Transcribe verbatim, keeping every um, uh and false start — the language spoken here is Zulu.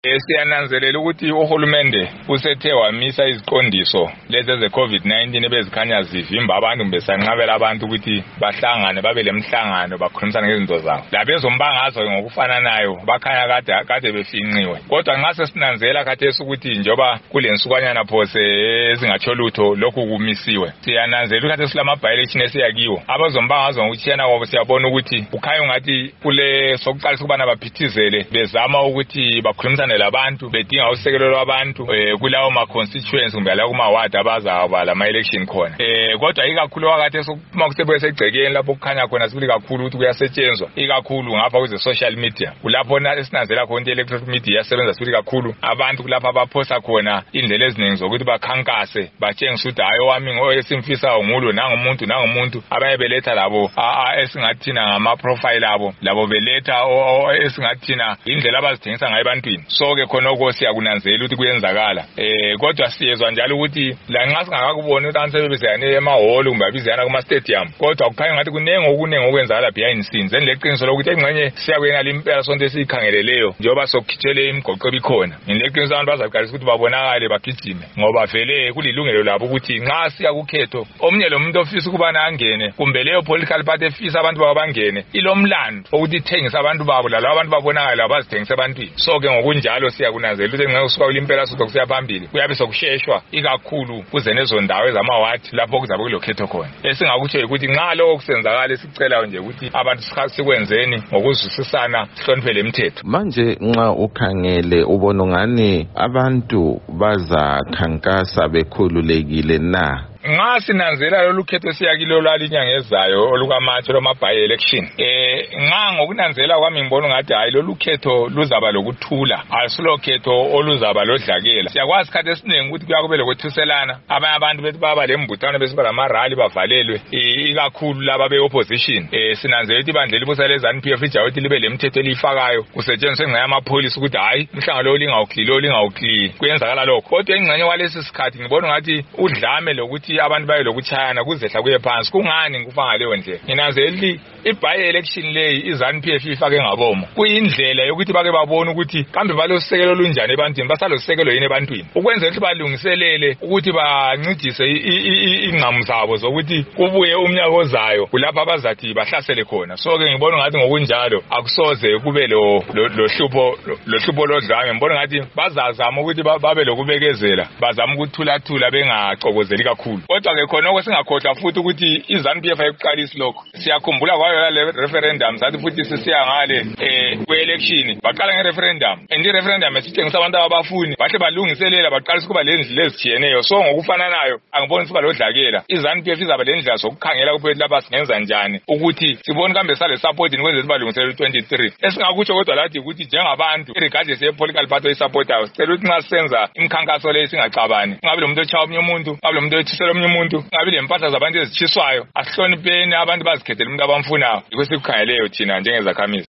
Siyananzelela ukuthi uhulumende usethe wamisa iziqondiso lezi ze COVID nineteen ebezikhanya zivimba abantu besanqabela abantu ukuthi bahlangane babe lemhlangano bakhulumisana ngezinto zabo. Labezombangazwe ngokufananayo bakhanya kade kade befinqiwe. Kodwa nxa sesinanzela khathesi ukuthi njoba kulensukanyana phose ezingatsho lutho lokhu kumisiwe. Siyananzela ukuthi silama by-election esiyakiwo. Abazombangazwe ngokuchiyana kwabo siyabona ukuthi ukhaya ngathi kule sokuqalisa kubana baphithizele bezama ukuthi bakhulumisane labantu bedinga usekelo lwabantu eh kulawo ma constituency kumbe la kuma ward abazaba la ma election khona. Eh kodwa ikakhulu wakathe sokuma kusebe segcekeni lapho kukhanya khona sibili kakhulu ukuthi kuyasetshenzwa ikakhulu ngapha kwize social media. Kulapho na esinanzela khona electronic media yasebenza sibili kakhulu abantu kulapha abaphosta khona indlela eziningi zokuthi bakhankase batshengisa ukuthi hayi wami ngoyesimfisa ngulo nangumuntu nangumuntu abayebeletha labo esingathina ngama profile abo labo beletha esingathina indlela abazithengisa ngayo ebantwini. So ke khona okho siyakunanzela ukuthi kuyenzakala. Eh kodwa siyezwa njalo ukuthi la nxa singakakubona ukuthi abantu sebebizana emahholo kumbe abizana kuma stadium kodwa kukhanya ngathi kunenge okunenge okwenzakala behind scenes enleqiniso lokuthi engxenye siyakuyena limpela sonke sikhangeleleyo njoba sokukhithele imigoqo ebikhona. Inleqiniso abantu bazaqalisa ukuthi babonakale bagijime ngoba vele kulilungelo labo ukuthi nxa siya kukhetho omnye lo muntu ofisa ukubana angene kumbe leyo political party efisa abantu babo bangene ilomlando ukuthi ithengisa abantu babo labo abantu babonakala bazithengisa abantwini. So ke ngokunjalo siyakunanzela ukuthi nxa usuka kulimpela suka kusiya phambili kuyabe sokusheshwa ikakhulu kuze nezo ndawo ezamaward lapho kuzabe kulokhetho khona. Esingakutsho ukuthi nxa lokho kusenzakala sicela nje ukuthi abantu sikwenzeni ngokuzwisisana sihloniphe lemithetho. Manje nxa ukhangele ubona ngani abantu bazakhankasa bekhululekile na? Nxa sinanzela lolu khetho siyakilo lalinyanga ezayo olukamatshe loma by election eh nxa ngokunanzela kwami ngibona ngathi hayi lolu khetho luzaba lokuthula asulo khetho oluzaba lodlakela. Siyakwazi isikhathi esiningi ukuthi kuyakube lokwethuselana abanye abantu bethi baba lembuthano besiba lama rally bavalelwe ikakhulu laba be opposition. Eh sinanzela ukuthi ibandla libusa lezanu P F ijawo ukuthi libe lemithetho elifakayo kusetshenziswe ngaya amapolice ukuthi hayi umhlangano lo lingawuklilo lingawukli kuyenzakala lokho. Kodwa ingxenye walesi sikhathi ngibona ngathi udlame lokuthi abantu baye lokuchayana kuzehla kuye phansi kungani ngikufa ngaleyo ndlela. Nginanzeli i-by election leyi izanu P F ifake ngabomo kuyindlela yokuthi bake babone ukuthi kambe balosekelo lunjani ebantwini basalosekelo yini ebantwini ukwenza ukuthi balungiselele ukuthi bancedise ingqamu zabo zokuthi kubuye umnyaka ozayo kulapha abazathi bahlasele khona. So ke ngibona ngathi ngokunjalo akusoze kube lo lohlupho lohlupho lodlame. Ngibona ngathi bazazama ukuthi babe lokubekezela bazama ukuthulathula bengacokozeli kakhulu. Kodwa ke khona okwesingakhohlwa futhi ukuthi izanu P F ayiqalisi lokho. Siyakhumbula kwayo le referendum sathi futhi sisiya ngale eh kwe-election baqala nge-referendum and i-referendum esitshengisa abantu abafuni bahle balungiselela baqalisa kuba lendlela ezijiyeneyo. So ngokufananayo angiboni siba lodlakela izanu P F izaba lendlela sokukhangela ukuthi lapha singenza njani ukuthi sibone kambe sale support nikwenze sibalungiselela twenty-three. Esingakutsho kodwa lathi ukuthi njengabantu regardless ye political party oyisupportayo sicela ukuthi nxa senza imikhankaso leyo singaxabani ngabe lo muntu ochaya omnye umuntu ngabe lo muntu othisela omnye umuntu ngabe le mpahla zabantu ezichiswayo asihlonipheni abantu bazikhethele umuntu abamfunayo. Yikho sikukhangeleyo thina njengezakhamizi.